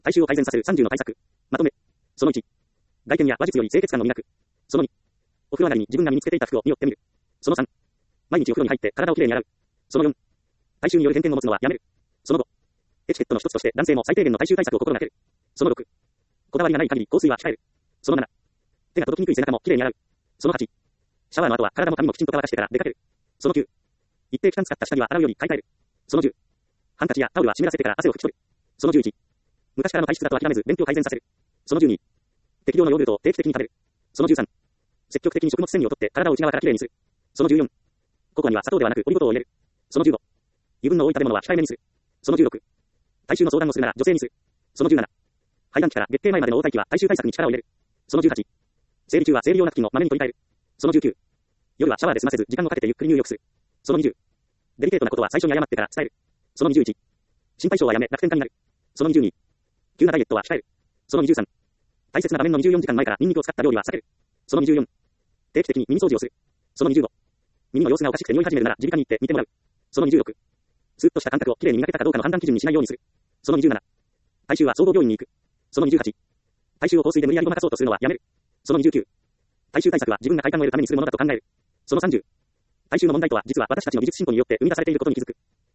体臭を改善させる30の対策。まとめ。その1。外見や話術より清潔感の磨く。その2。お風呂上がりに自分が身につけていた服を見よってみる。その3。毎日お風呂に入って体をきれいに洗う。その4。体臭による偏見を持つのはやめる。その5。エチケットの一つとして男性も最低限の体臭対策を心がける。その6。こだわりがない限り香水は控える。その7。手が届きにくい背中もきれいに洗う。その8。シャワーの後は体も髪もきちんと乾かしてから出かける。その9。一定期間使った下着は洗うより買い替える。その10。ハンカチやタオルは湿らせてから汗を拭き取る。その11。昔からの体質だと諦めず便秘を改善させる。その12。適量のヨーグルトを定期的に食べる。その13。積極的に食物繊維を取って体を内側からきれいにする。その14。ココアには砂糖ではなくオリゴ糖を入れる。その15。油分の多い食べ物は控えめにする。その16。体臭の相談をするなら女性にする。その17。排卵期から月経前までの黄体期は体臭対策に力を入れる。その18。生理中は生理用ナプキンをまめに取り替える。その19。夜はシャワーで済ませず時間をかけてゆっくり入浴する。その20。デリケートなことは最初に謝ってから伝える。その21。心配性はやめ楽天家になる。その22。急なダイエットは控える。その23。大切な場面の24時間前からニンニクを使った料理は避ける。その24。定期的に耳掃除をする。その25。耳の様子がおかしくて匂い始めるなら耳鼻科に行って見てもらう。その26。スーッとした感覚をきれいに磨けたかどうかの判断基準にしないようにする。その27。体臭は総合病院に行く。その28。体臭を香水で無理やりごまかそうとするのはやめる。その29。体臭対策は自分が快感を得るためにするものだと考える。その30。体臭の問題とは実は私たちの技術進歩によって生み出されていることに気づく。